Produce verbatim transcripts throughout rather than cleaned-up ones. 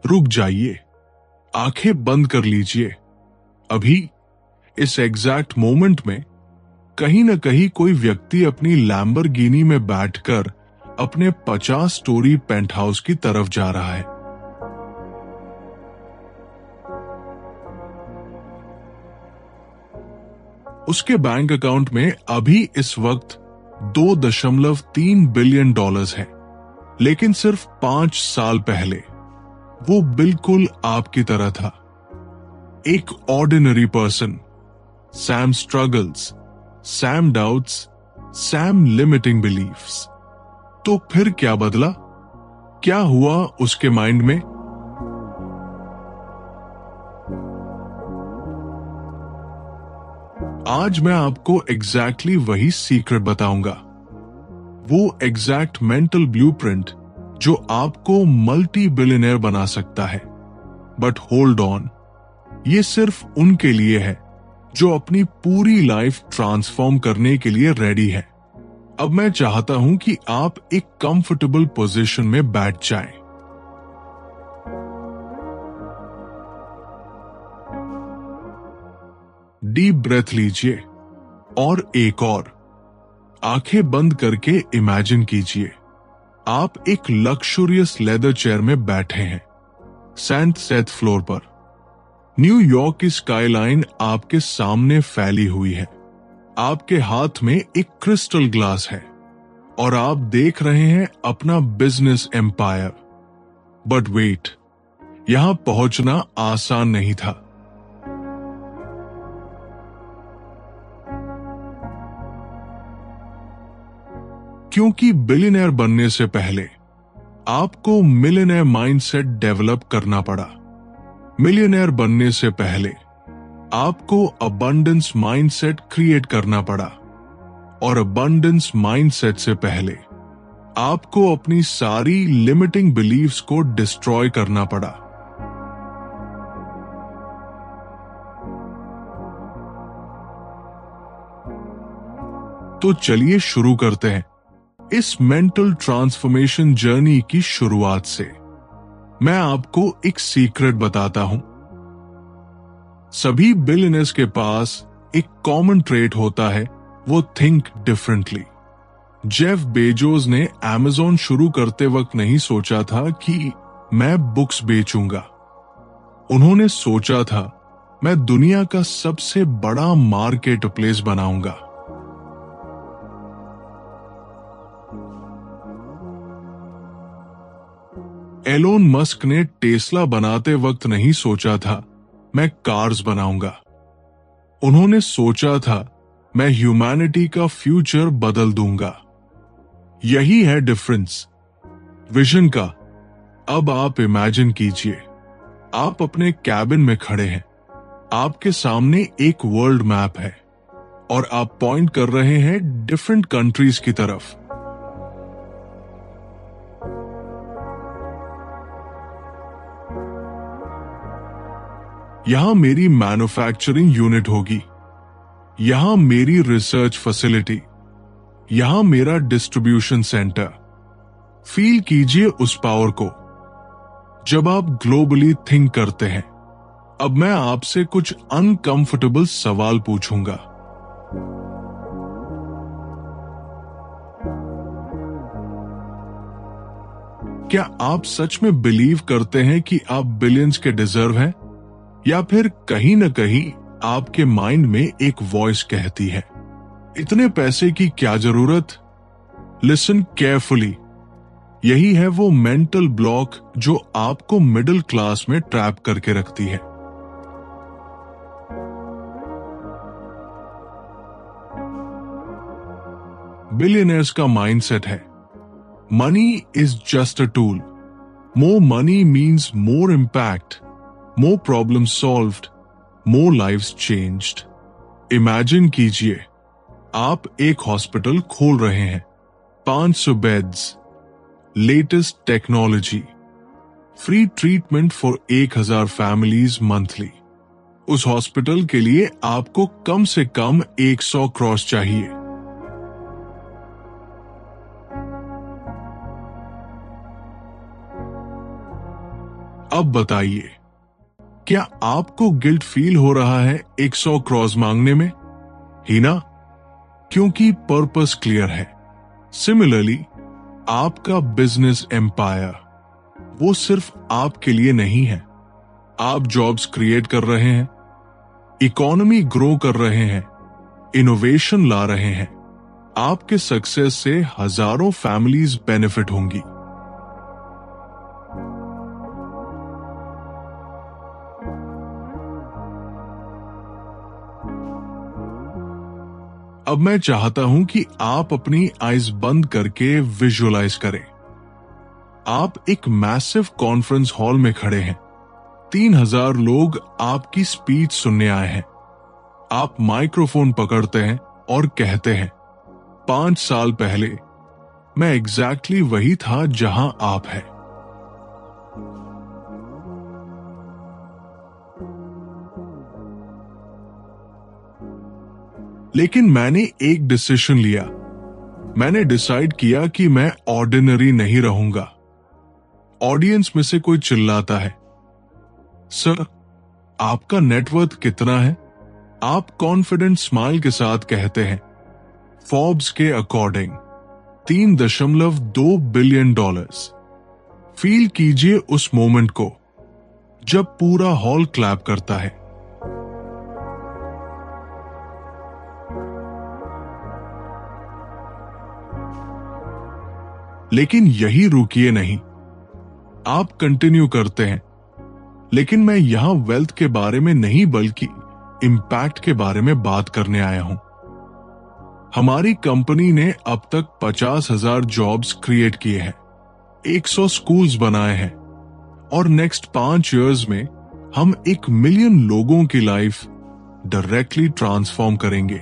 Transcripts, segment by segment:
रुक जाइए, आंखें बंद कर लीजिए। अभी इस एग्जैक्ट मोमेंट में कहीं ना कहीं कोई व्यक्ति अपनी लैम्बोर्गिनी में बैठकर अपने पचास स्टोरी पेंट हाउस की तरफ जा रहा है। उसके बैंक अकाउंट में अभी इस वक्त दो दशमलव तीन बिलियन डॉलर्स है, लेकिन सिर्फ पांच साल पहले वो बिल्कुल आपकी तरह था, एक ordinary person. Same struggles, same doubts, same limiting beliefs. तो फिर क्या बदला? क्या हुआ उसके माइंड में? आज मैं आपको एग्जैक्टली exactly वही सीक्रेट बताऊंगा, वो एग्जैक्ट मेंटल ब्लूप्रिंट जो आपको मल्टी बिलियनर बना सकता है। बट होल्ड ऑन, ये सिर्फ उनके लिए है जो अपनी पूरी लाइफ ट्रांसफॉर्म करने के लिए रेडी है। अब मैं चाहता हूं कि आप एक कंफर्टेबल पोजीशन में बैठ जाएं। डीप ब्रेथ लीजिए और एक और। आंखें बंद करके इमेजिन कीजिए आप एक लक्सुरियस लेदर चेयर में बैठे हैं, सेंट सेथ फ्लोर पर। न्यूयॉर्क की स्काईलाइन आपके सामने फैली हुई है। आपके हाथ में एक क्रिस्टल ग्लास है और आप देख रहे हैं अपना बिजनेस एम्पायर। बट वेट, यहां पहुंचना आसान नहीं था। क्योंकि बिलियनर बनने से पहले आपको मिलियनर माइंडसेट डेवलप करना पड़ा। मिलियनर बनने से पहले आपको अबंडेंस माइंडसेट क्रिएट करना पड़ा, और अबंडेंस माइंडसेट से पहले आपको अपनी सारी लिमिटिंग बिलीव्स को डिस्ट्रॉय करना पड़ा। तो चलिए शुरू करते हैं इस मेंटल ट्रांसफॉर्मेशन जर्नी की शुरुआत से। मैं आपको एक सीक्रेट बताता हूं। सभी बिलियनर्स के पास एक कॉमन ट्रेट होता है, वो थिंक डिफरेंटली। जेफ बेजोस ने अमेज़न शुरू करते वक्त नहीं सोचा था कि मैं बुक्स बेचूंगा। उन्होंने सोचा था मैं दुनिया का सबसे बड़ा मार्केट प्लेस बनाऊंगा। एलोन मस्क ने टेस्ला बनाते वक्त नहीं सोचा था मैं कार्स बनाऊंगा। उन्होंने सोचा था मैं ह्यूमैनिटी का फ्यूचर बदल दूंगा। यही है डिफरेंस विजन का। अब आप इमेजिन कीजिए, आप अपने कैबिन में खड़े हैं, आपके सामने एक वर्ल्ड मैप है और आप पॉइंट कर रहे हैं डिफरेंट कंट्रीज की तरफ। यहां मेरी मैन्युफैक्चरिंग यूनिट होगी, यहां मेरी रिसर्च फैसिलिटी, यहां मेरा डिस्ट्रीब्यूशन सेंटर। फील कीजिए उस पावर को जब आप ग्लोबली थिंक करते हैं। अब मैं आपसे कुछ अनकंफर्टेबल सवाल पूछूंगा। क्या आप सच में बिलीव करते हैं कि आप बिलियंस के डिजर्व हैं, या फिर कहीं ना कहीं आपके माइंड में एक वॉइस कहती है इतने पैसे की क्या जरूरत? लिसन केयरफुली, यही है वो मेंटल ब्लॉक जो आपको मिडिल क्लास में ट्रैप करके रखती है। बिलियनर्स का माइंडसेट है money is just a tool. More money means more impact, more problems solved, more lives changed. Imagine कीजिए आप एक हॉस्पिटल खोल रहे हैं, पांच सौ beds, latest technology, free treatment for एक हजार फैमिलीज मंथली। उस हॉस्पिटल के लिए आपको कम से कम सौ करोड़ चाहिए। अब बताइए, क्या आपको गिल्ट फील हो रहा है एक सौ क्रॉस मांगने में? ही ना? क्योंकि पर्पस क्लियर है। सिमिलरली, आपका बिजनेस एम्पायर वो सिर्फ आपके लिए नहीं है। आप जॉब्स क्रिएट कर रहे हैं, इकोनॉमी ग्रो कर रहे हैं, इनोवेशन ला रहे हैं। आपके सक्सेस से हजारों फैमिलीज बेनिफिट होंगी। अब मैं चाहता हूं कि आप अपनी आईज बंद करके विजुअलाइज करें। आप एक मैसिव कॉन्फ्रेंस हॉल में खड़े हैं। तीन हजार लोग आपकी स्पीच सुनने आए हैं। आप माइक्रोफोन पकड़ते हैं और कहते हैं, पांच साल पहले मैं एग्जैक्टली वही था जहां आप हैं। लेकिन मैंने एक डिसीजन लिया। मैंने डिसाइड किया कि मैं ऑर्डिनरी नहीं रहूंगा। ऑडियंस में से कोई चिल्लाता है, सर आपका नेटवर्थ कितना है? आप कॉन्फिडेंट स्माइल के साथ कहते हैं, फोर्ब्स के अकॉर्डिंग तीन दशमलव दो बिलियन डॉलर्स। फील कीजिए उस मोमेंट को जब पूरा हॉल क्लैप करता है। लेकिन यही रुकिए नहीं, आप कंटिन्यू करते हैं। लेकिन मैं यहां वेल्थ के बारे में नहीं बल्कि इम्पैक्ट के बारे में बात करने आया हूं। हमारी कंपनी ने अब तक पचास हजार जॉब्स क्रिएट किए हैं, एक सौ स्कूल्स बनाए हैं और नेक्स्ट पांच इयर्स में हम एक मिलियन लोगों की लाइफ डायरेक्टली ट्रांसफॉर्म करेंगे।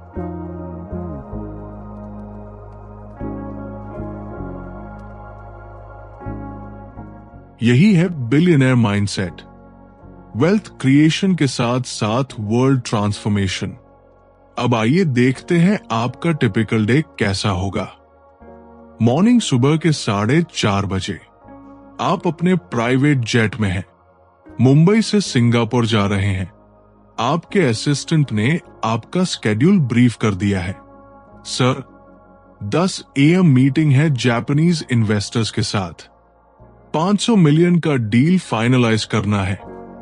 यही है बिलियनर माइंडसेट। वेल्थ क्रिएशन के साथ साथ वर्ल्ड ट्रांसफॉर्मेशन। अब आइए देखते हैं आपका टिपिकल डे कैसा होगा। मॉर्निंग सुबह के साढ़े चार बजे आप अपने प्राइवेट जेट में हैं, मुंबई से सिंगापुर जा रहे हैं। आपके असिस्टेंट ने आपका स्केड्यूल ब्रीफ कर दिया है। सर, दस ए एम मीटिंग है जापानीज इन्वेस्टर्स के साथ। पांच सौ मिलियन का डील फाइनलाइज करना है।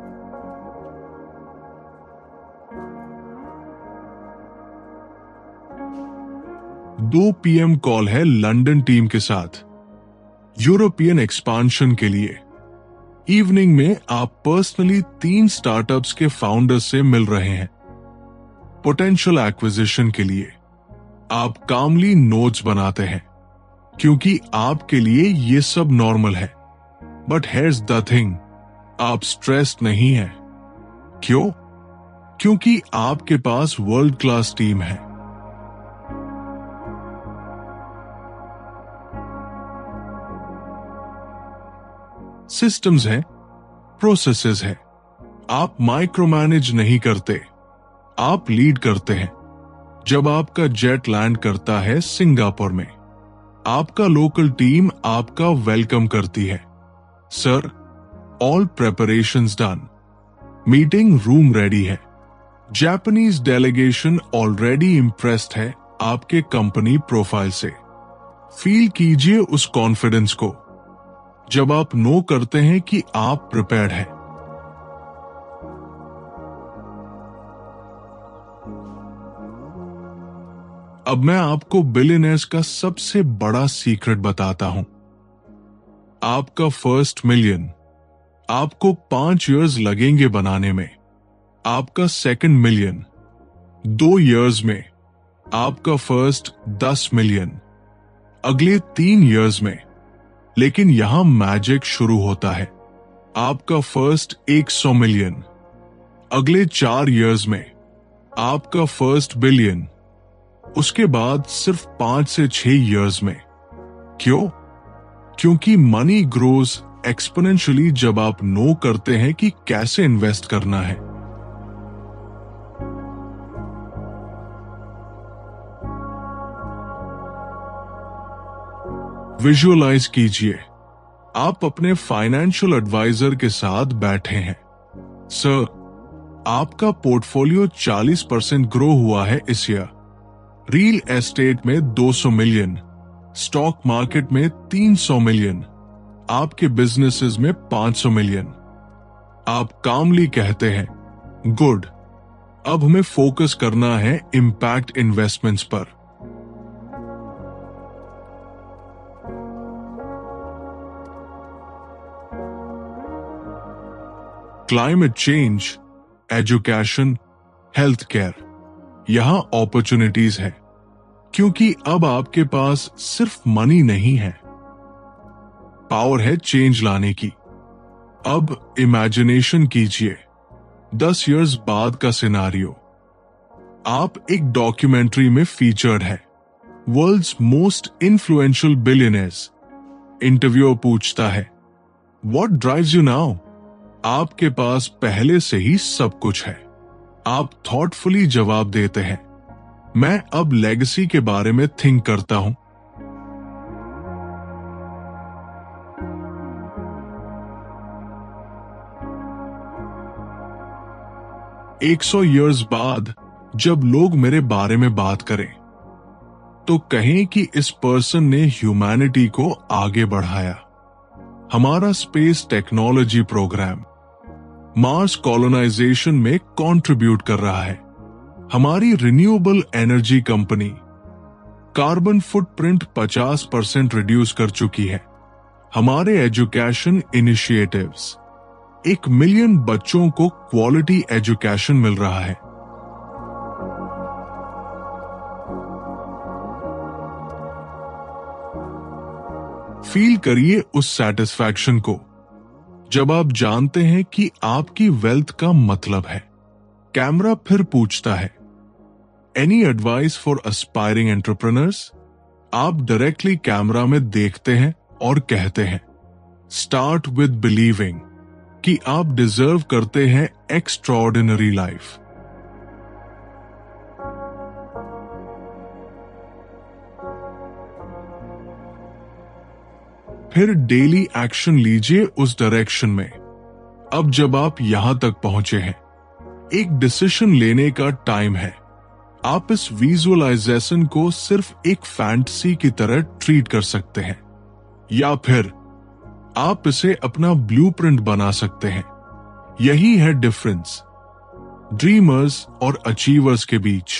दो पी एम कॉल है लंदन टीम के साथ यूरोपियन एक्सपांशन के लिए। इवनिंग में आप पर्सनली तीन स्टार्टअप्स के फाउंडर्स से मिल रहे हैं पोटेंशियल एक्विजिशन के लिए। आप कामली नोट्स बनाते हैं क्योंकि आपके लिए ये सब नॉर्मल है। बट हेयर्स द थिंग, आप स्ट्रेस्ड नहीं हैं। क्यों? क्योंकि आपके पास वर्ल्ड क्लास टीम है। सिस्टम्स हैं, प्रोसेसेस हैं। आप माइक्रो मैनेज नहीं करते, आप लीड करते हैं। जब आपका जेट लैंड करता है सिंगापुर में, आपका लोकल टीम आपका वेलकम करती है। Sir, all preparations done. Meeting room ready है। जापानीज डेलीगेशन ऑलरेडी इंप्रेस्ड है आपके कंपनी प्रोफाइल से। फील कीजिए उस कॉन्फिडेंस को जब आप नो करते हैं कि आप प्रिपेयर्ड हैं। अब मैं आपको बिलियनर्स का सबसे बड़ा सीक्रेट बताता हूं। आपका फर्स्ट मिलियन आपको पांच इयर्स लगेंगे बनाने में। आपका सेकंड मिलियन दो इयर्स में। आपका फर्स्ट दस मिलियन अगले तीन इयर्स में। लेकिन यहां मैजिक शुरू होता है। आपका फर्स्ट एक सौ मिलियन अगले चार इयर्स में। आपका फर्स्ट बिलियन उसके बाद सिर्फ पांच से छह इयर्स में। क्यों? क्योंकि मनी ग्रोज एक्सपोनेंशियली जब आप नो करते हैं कि कैसे इन्वेस्ट करना है। विजुअलाइज कीजिए, आप अपने फाइनेंशियल एडवाइजर के साथ बैठे हैं। सर, आपका पोर्टफोलियो चालीस परसेंट ग्रो हुआ है इस ईयर। रियल एस्टेट में दो सौ मिलियन, स्टॉक मार्केट में तीन सौ मिलियन, आपके बिजनेसेस में पाँच सौ मिलियन। आप कामली कहते हैं, गुड, अब हमें फोकस करना है इंपैक्ट इन्वेस्टमेंट्स पर। Climate change, education, health care, यहां अपॉर्चुनिटीज है, क्योंकि अब आपके पास सिर्फ मनी नहीं है, पावर है चेंज लाने की। अब इमेजिनेशन कीजिए, दस इयर्स बाद का सिनारियो। आप एक डॉक्यूमेंट्री में फीचर्ड है, world's most influential billionaires. Interviewer पूछता है, व्हाट ड्राइव्स यू नाउ? आपके पास पहले से ही सब कुछ है। आप थॉटफुली जवाब देते हैं, मैं अब लेगेसी के बारे में थिंक करता हूं। एक सौ इयर्स बाद जब लोग मेरे बारे में बात करें, तो कहें कि इस पर्सन ने ह्यूमैनिटी को आगे बढ़ाया। हमारा space technology programme Mars colonisation में कंट्रीब्यूट कर रहा है। हमारी renewable energy company carbon footprint पचास परसेंट रिड्यूस कर चुकी है। हमारे एजुकेशन इनिशिएटिव्स, एक मिलियन बच्चों को क्वालिटी एजुकेशन मिल रहा है। फील करिए उस सेटिस्फैक्शन को जब आप जानते हैं कि आपकी वेल्थ का मतलब है। कैमरा फिर पूछता है, any advice for aspiring entrepreneurs? आप डायरेक्टली कैमरा में देखते हैं और कहते हैं, स्टार्ट विद बिलीविंग कि आप डिजर्व करते हैं एक्स्ट्राऑर्डिनरी लाइफ। फिर डेली एक्शन लीजिए उस डायरेक्शन में। अब जब आप यहां तक पहुंचे हैं, एक डिसीजन लेने का टाइम है। आप इस विजुअलाइजेशन को सिर्फ एक फैंटेसी की तरह ट्रीट कर सकते हैं, या फिर आप इसे अपना ब्लूप्रिंट बना सकते हैं। यही है डिफरेंस ड्रीमर्स और अचीवर्स के बीच।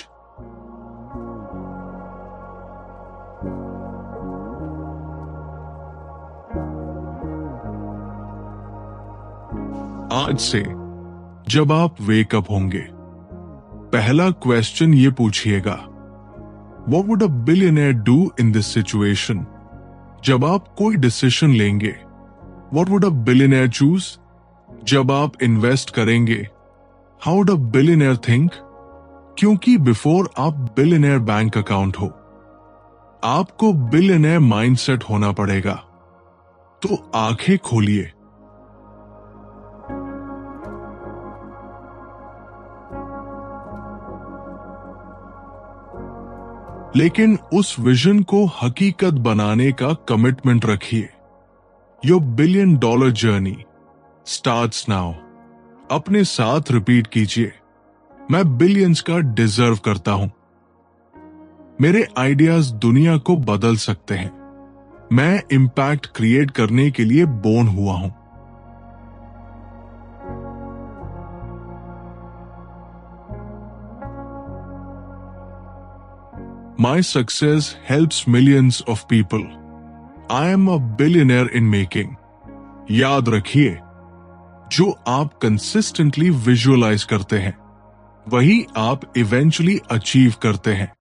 आज से जब आप वेकअप होंगे, पहला क्वेश्चन ये पूछिएगा, what would a billionaire do in this situation? जब आप कोई डिसीजन लेंगे, what would a billionaire choose? जब आप इन्वेस्ट करेंगे, how would a billionaire think? क्योंकि बिफोर आप बिलियनियर बैंक अकाउंट हो, आपको बिलियनियर माइंडसेट होना पड़ेगा। तो आंखें खोलिए, लेकिन उस विजन को हकीकत बनाने का कमिटमेंट रखिए। Your billion dollar journey starts now. अपने साथ रिपीट कीजिए, मैं बिलियंस का डिजर्व करता हूं। मेरे आइडियाज दुनिया को बदल सकते हैं। मैं इंपैक्ट क्रिएट करने के लिए बोर्न हुआ हूं। My success helps millions of people. I am a billionaire in making. याद रखिए, जो आप कंसिस्टेंटली विजुअलाइज करते हैं, वही आप इवेंचुअली अचीव करते हैं।